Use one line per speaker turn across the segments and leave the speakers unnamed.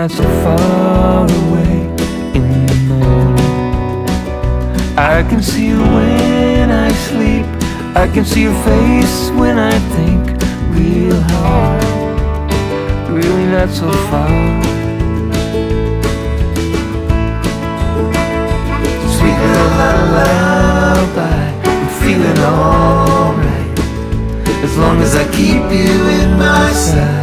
not so far away in the morning. I can see you when I sleep, I can see your face when I think real hard, really not so far. Sweet little lullaby, I'm feeling alright, as long as I keep you in my sight.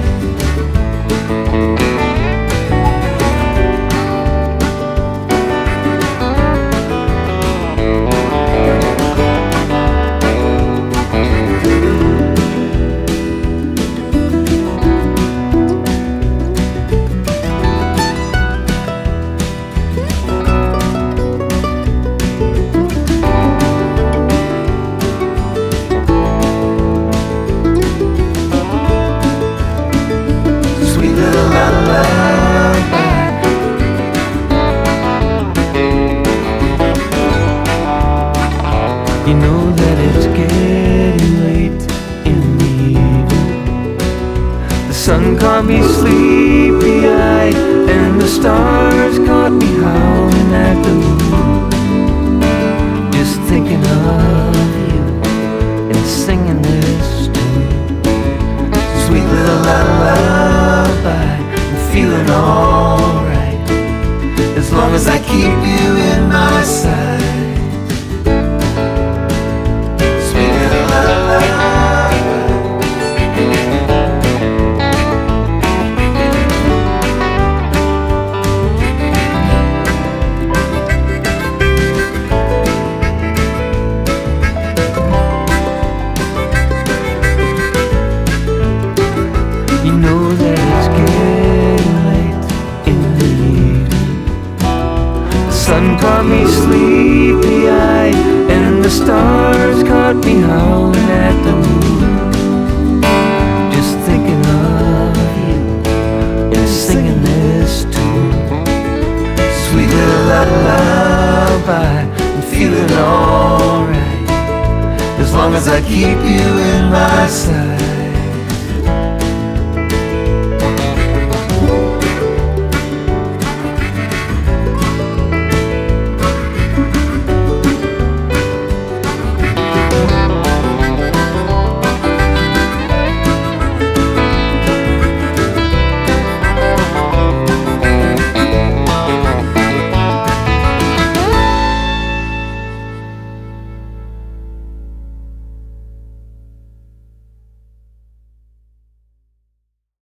You know that it's getting late in the evening. The sun caught me sleepy-eyed, and the stars caught me howling at the moon. Just thinking of you and singing this tune. Sweet little lullaby, I'm feeling alright, as long as I keep you in my sight. You know that it's getting late in the evening. The sun caught me sleepy-eyed, and the stars caught me howling at the moon. Just thinking of you and singing this tune. Sweet little lullaby, I'm feeling alright, as long as I keep you in my sight.